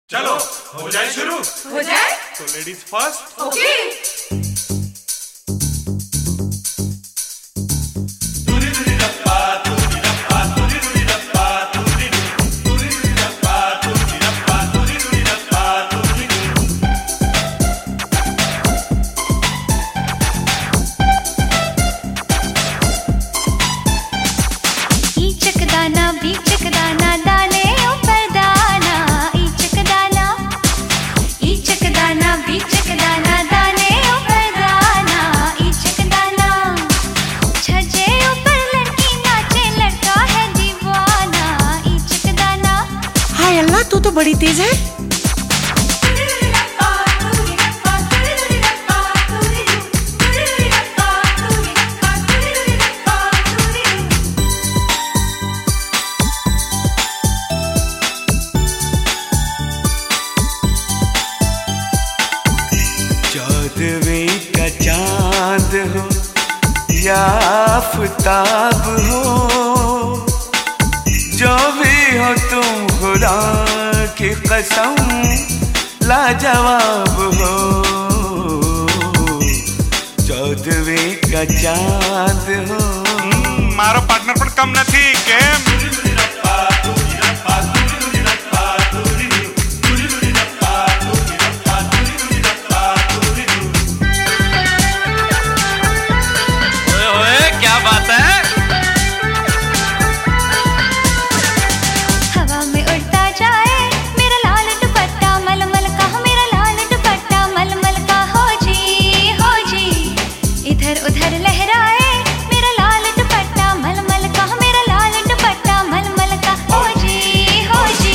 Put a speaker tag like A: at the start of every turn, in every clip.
A: चलो हो जाए शुरू।
B: हो जाए
A: तो लेडीज फर्स्ट।
B: ओके।
C: तू तो बड़ी तेज है।
D: चौदहवीं का चांद हो या आफताब हो, जो भी हो तुम खुदा की कसम लाजवाब हो। चौदहवीं का चांद हो।
A: मारो पार्टनर पण कम नहीं केम।
B: उधर लहराए मेरा लाल दुपट्टा मलमल का, मेरा लाल दुपट्टा मलमल का। हो जी हो जी।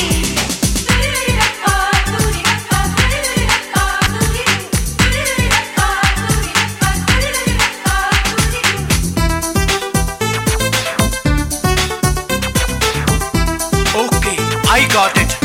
D: Okay I got it.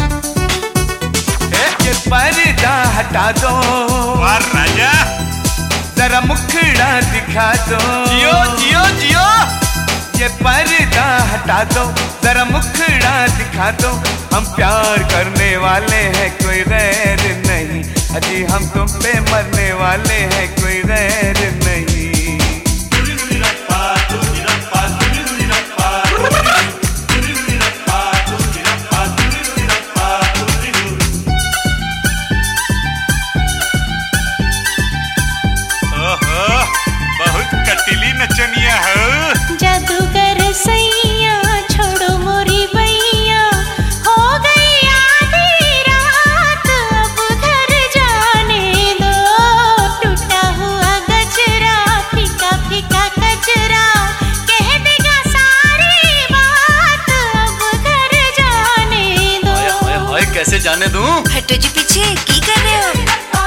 D: ये पर्दा हटा दो
A: वाह राजा,
D: जरा मुखड़ा दिखा दो।
A: जियो जियो जियो।
D: ये पर्दा हटा दो, जरा मुखड़ा दिखा दो। हम प्यार करने वाले हैं, कोई गैर नहीं। अजी हम तुम पे मरने वाले हैं, कोई गैर नहीं।
A: कटीली नचनिया हो।
B: जादूगर सैया छोड़ो मोरी बैया, हो गई आधी रात अब घर जाने दो। टूटा हुआ गजरा फीका फीका कजरा कह देगा सारी बात, अब घर जाने दो।
D: हाय हाय कैसे जाने दूं?
B: हटो जी पीछे, की कर रहे हो?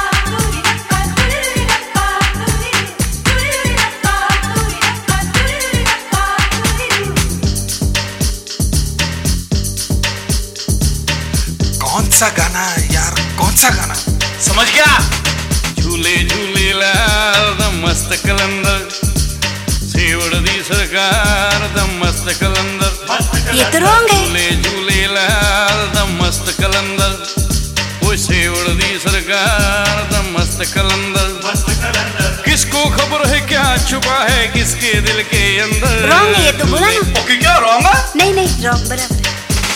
A: कौन सा गाना यार, कौन सा गाना? समझ गया।
E: झूले झूले लाल द मस्त कलंदर, सेवड़ दी सरकार द मस्त कलंदर।
B: ये तो रॉन्ग है।
E: झूले झूले लाल द मस्त कलंदर, वो सेवड़ दी सरकार द मस्त कलंदर। किसको खबर है क्या छुपा है किसके दिल के अंदर?
B: रॉन्ग है ये तो, बोला ना।
A: ओके क्या रॉन्ग है?
B: नहीं नहीं रॉन्ग बराबर है।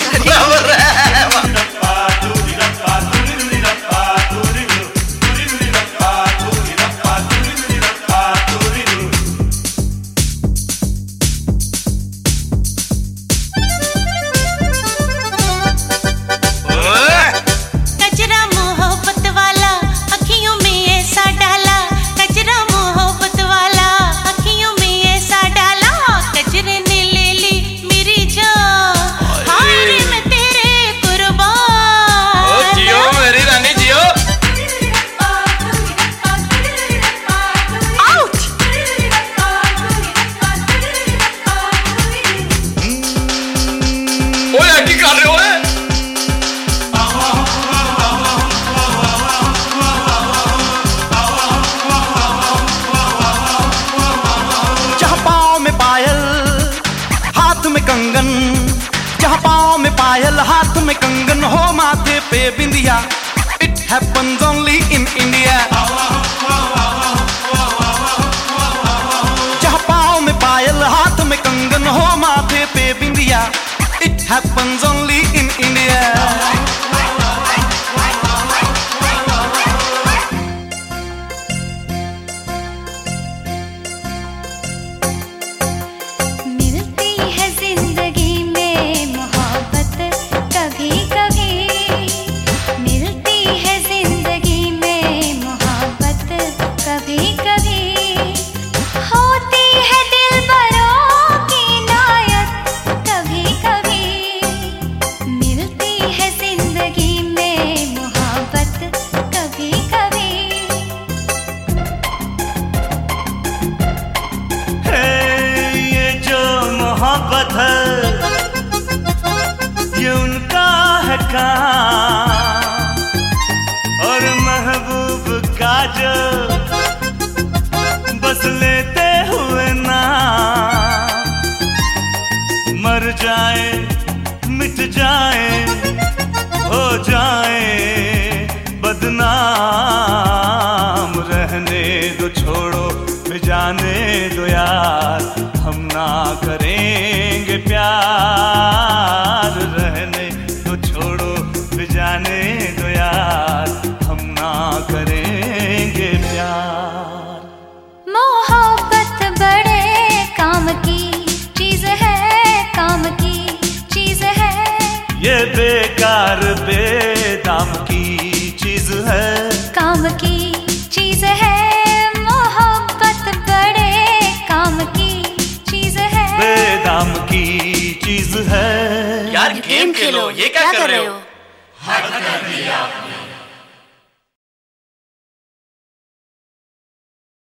B: कचरा मोहब्बत वाला अखियों में ऐसा डाला, कचरा मोहब्बत वाला अखियों में ऐसा डाला। कचरे ने ले ली मेरी जान, हाय मैं तेरे कुर्बान।
E: ओ जियो मेरी रानी जियो।
B: आउट।
E: ओए की कर रहे हो?
D: कंगन, जहाँ पाँव में पायल हाथ में कंगन हो, माथे
E: पे बिंदिया, it happens only in India. जहाँ पाँव में पायल, हाथ में कंगन हो, माथे पे बिंदिया, it happens only in India.
D: मोहब्बत है ये उनका है काम, और महबूब का जो बस लेते हुए नाम, मर जाए मिट जाए हो जाए बदनाम, रहने दो छोड़ो जाने दो यार, हम ना करेंगे प्यार, रहने दो छोड़ो जाने दो यार, हम ना करेंगे प्यार।
C: मोहब्बत बड़े काम की चीज है, काम की चीज है,
D: ये बेकार बेदाम की चीज है, काम की
C: चीज है,
D: बेदाम की चीज है।
E: यार गेम खेलो, ये क्या कर रहे हो?
F: हद कर दिया।